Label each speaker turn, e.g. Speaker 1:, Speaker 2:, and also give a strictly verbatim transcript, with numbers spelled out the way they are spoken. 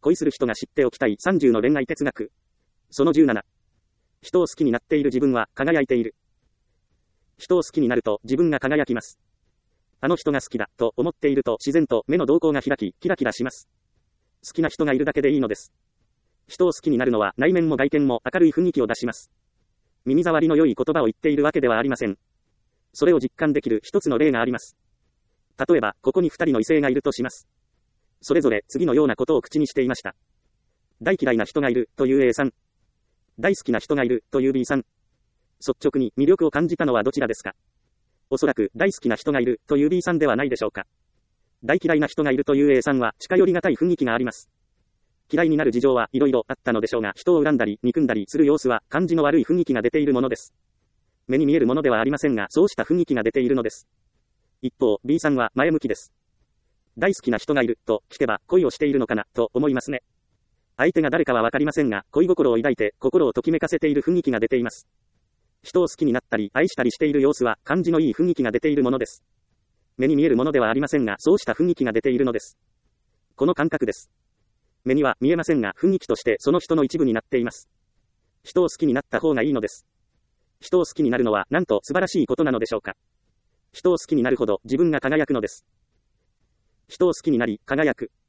Speaker 1: 恋する人が知っておきたいさんじゅうの恋愛哲学。そのじゅうなな。人を好きになっている自分は輝いている。人を好きになると自分が輝きます。あの人が好きだと思っていると自然と目の瞳孔が開き、キラキラします。好きな人がいるだけでいいのです。人を好きになるのは内面も外見も明るい雰囲気を出します。耳障りの良い言葉を言っているわけではありません。それを実感できる一つの例があります。例えば、ここに二人の異性がいるとします。それぞれ次のようなことを口にしていました。大嫌いな人がいるという A さん。大好きな人がいるという B さん。率直に魅力を感じたのはどちらですか？おそらく大好きな人がいるという B さんではないでしょうか。大嫌いな人がいるという A さんは近寄りがたい雰囲気があります。嫌いになる事情はいろいろあったのでしょうが、人を恨んだり憎んだりする様子は感じの悪い雰囲気が出ているものです。目に見えるものではありませんが、そうした雰囲気が出ているのです。一方、B さんは前向きです。大好きな人がいると聞けば恋をしているのかなと思いますね。相手が誰かはわかりませんが、恋心を抱いて心をときめかせている雰囲気が出ています。人を好きになったり愛したりしている様子は感じのいい雰囲気が出ているものです。目に見えるものではありませんが、そうした雰囲気が出ているのです。この感覚です。目には見えませんが、雰囲気としてその人の一部になっています。人を好きになった方がいいのです。人を好きになるのはなんと素晴らしいことなのでしょうか。人を好きになるほど自分が輝くのです。人を好きになり輝く。